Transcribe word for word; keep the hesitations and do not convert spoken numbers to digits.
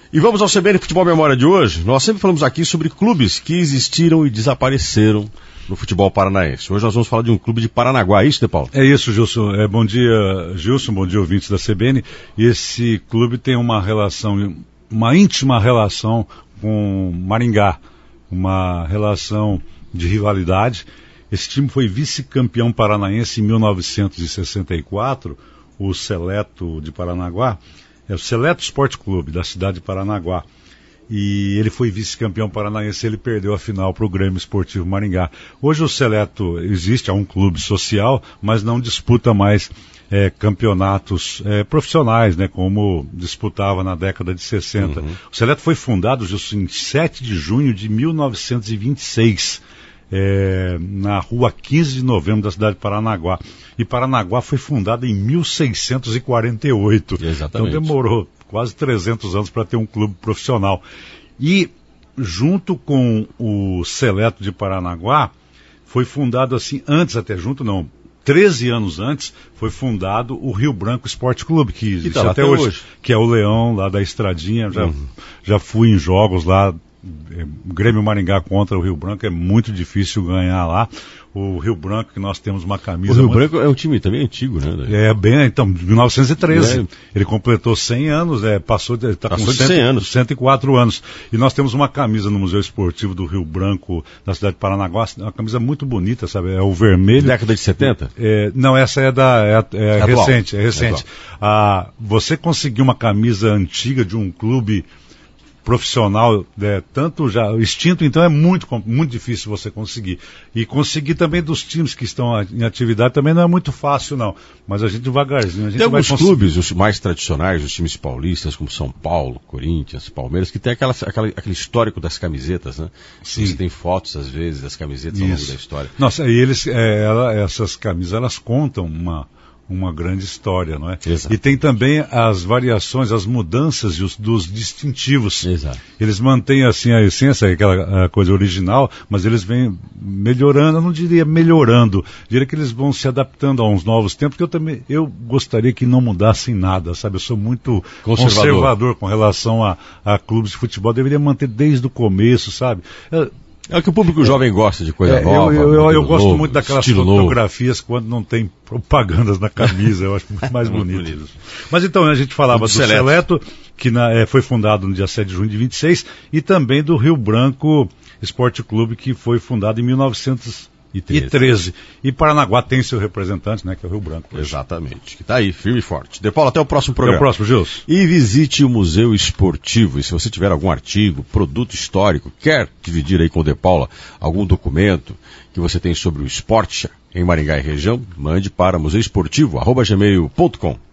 E vamos ao C B N Futebol Memória de hoje. Nós sempre falamos aqui sobre clubes que existiram e desapareceram no futebol paranaense. Hoje nós vamos falar de um clube de Paranaguá, é isso, De Paulo? É isso, Gilson. É, bom dia, Gilson, bom dia, ouvintes da C B N. E esse clube tem uma relação, uma íntima relação com Maringá, uma relação de rivalidade. Esse time foi vice-campeão paranaense em mil novecentos e sessenta e quatro, o Seleto de Paranaguá. É o Seleto Esporte Clube, da cidade de Paranaguá. E ele foi vice-campeão paranaense, ele perdeu a final para o Grêmio Esportivo Maringá. Hoje o Seleto existe, é um clube social, mas não disputa mais é, campeonatos é, profissionais, né, como disputava na década de sessenta. Uhum. O Seleto foi fundado, Gilson, em sete de junho de mil novecentos e vinte e seis. É, na rua quinze de novembro da cidade de Paranaguá. E Paranaguá foi fundada em mil seiscentos e quarenta e oito. Exatamente. Então demorou quase trezentos anos para ter um clube profissional. E junto com o Seleto de Paranaguá, foi fundado assim, antes até junto não, treze anos antes, foi fundado o Rio Branco Esporte Clube, que existe tá até, até hoje, hoje, que é o Leão lá da Estradinha. Já, uhum. já fui em jogos lá. Grêmio Maringá contra o Rio Branco, é muito difícil ganhar lá. O Rio Branco, que nós temos uma camisa... O Rio muito... Branco é um time também antigo, né? É, bem, então, mil novecentos e treze. É. Ele completou cem anos, é, passou, de, tá passou com de cem anos. cento e quatro anos. E nós temos uma camisa no Museu Esportivo do Rio Branco, da cidade de Paranaguá, uma camisa muito bonita, sabe? É o vermelho... Década de setenta? É, não, essa é da... É, é, é recente, é recente. É ah, você conseguir uma camisa antiga de um clube profissional, é, tanto já extinto, então é muito, muito difícil você conseguir. E conseguir também dos times que estão em atividade também não é muito fácil, não. Mas a gente devagarzinho, a gente tem vai alguns conseguir. Clubes, os mais tradicionais, os times paulistas, como São Paulo, Corinthians, Palmeiras, que tem aquela, aquela, aquele histórico das camisetas, né? Sim. Você tem fotos, às vezes, das camisetas Isso. ao longo da história. Nossa, e eles, é, ela, essas camisas, elas contam uma... uma grande história, não é? Exato. E tem também as variações, as mudanças e os, dos distintivos. Exato. Eles mantêm assim a essência, aquela a coisa original, mas eles vêm melhorando, eu não diria melhorando, diria que eles vão se adaptando a uns novos tempos, que eu também, eu gostaria que não mudassem nada, sabe? Eu sou muito conservador, conservador com relação a, a clubes de futebol, deveria manter desde o começo, sabe? Eu, É o que o público jovem gosta de coisa é, nova. Eu, eu, eu gosto novo, muito daquelas fotografias novo. Quando não tem propagandas na camisa, eu acho muito mais bonito. Mas então, a gente falava do, do Seleto, Seleto que na, é, foi fundado no dia sete de junho de vinte e seis, e também do Rio Branco Esporte Clube, que foi fundado em mil novecentos e treze. E Paranaguá tem seu representante, né, que é o Rio Branco. Exatamente, que está aí, firme e forte. De Paulo, até o próximo programa. Até o próximo, Gilson. E visite o Museu Esportivo. E se você tiver algum artigo, produto histórico, quer dividir aí com o De Paula algum documento que você tem sobre o esporte em Maringá e região, mande para museu esportivo arroba gmail ponto com.